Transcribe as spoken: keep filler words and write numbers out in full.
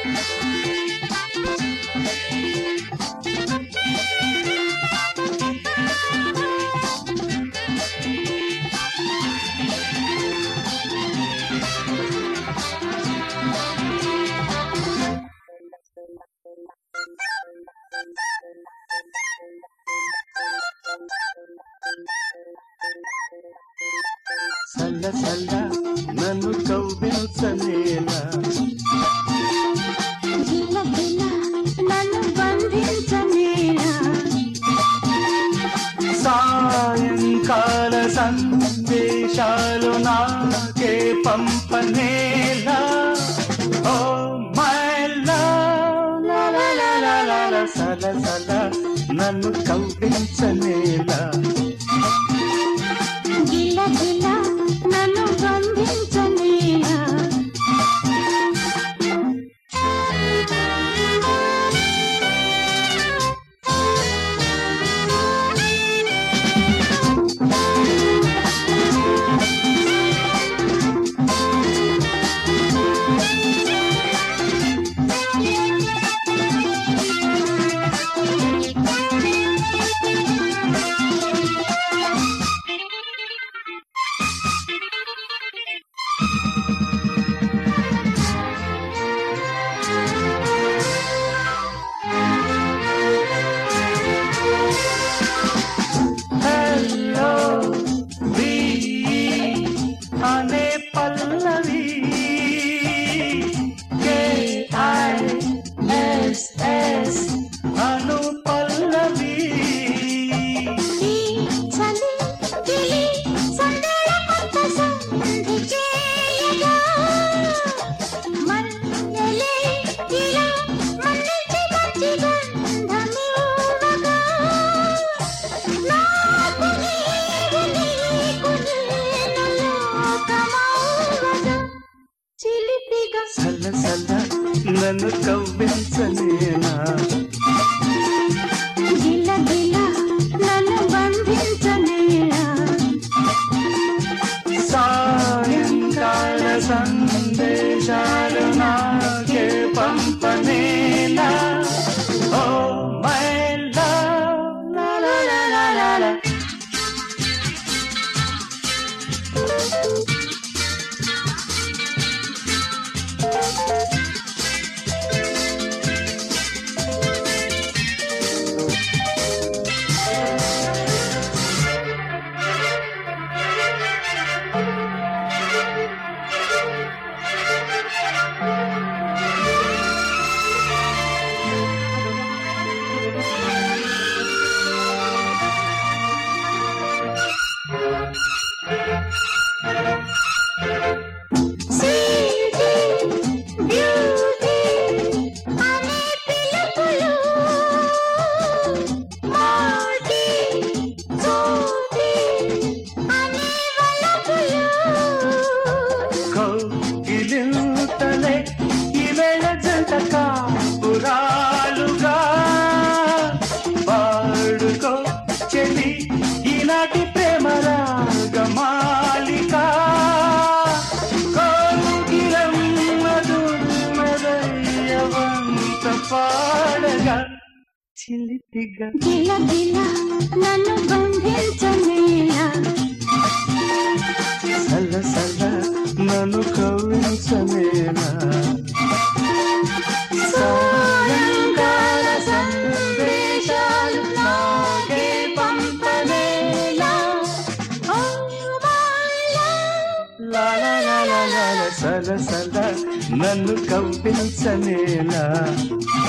సల్ల సల్ల నన్ను కవ్వించనేలా గిల్ల గిల్ల నన్ను బంధించనేలా సాయంకాల సందేశాలు నాకే పంపనేలా ఓ మై లవ్ లా లా లా లా లా లా సల్ల సల్ల నన్ను కవ్వించనేలా గిల్ల గిల్ల నన్ను బంధించనేలా అనే పల్లవి కే ఐ ఎస్ ఎస్ అను పల్లవి ఈ చలి గిలి సందేళ కొత్త సంధి చేయగా మన్నెలే ఇలా మన్నించి మంచి గంధమివ్వగా నాకు నీవు నీకు నేను లోకమవ్వగా చిలిపిగా సల్ల సల్ల నన్ను కవ్వించనేలా గిల్ల గిల్ల నన్ను బంధించనేలా సాయంకాల సందేశాలు నాకే పంపనేలా ఓ మై లవ్ లా లా లా లా లా లా కౌగిలింతలే ఈవేళ జంట కాపురాలుగా పాడుకో చెలి ఈనాటి ప్రేమ రాగమాలిక కోగిలం మధుమదయ్యవంత పాడగా చిలిపిగా గిల్ల గిల్ల నన్ను బంధించనేలా సల్ల సల్ల నన్ను కవ్వించనేలా సాయంకాల సందేశాలు నాకే పంపనేలా ఓ మై లవ్ లా లా లా లా లా లా సల్ల సల్ల నన్ను కవ్వించనేలా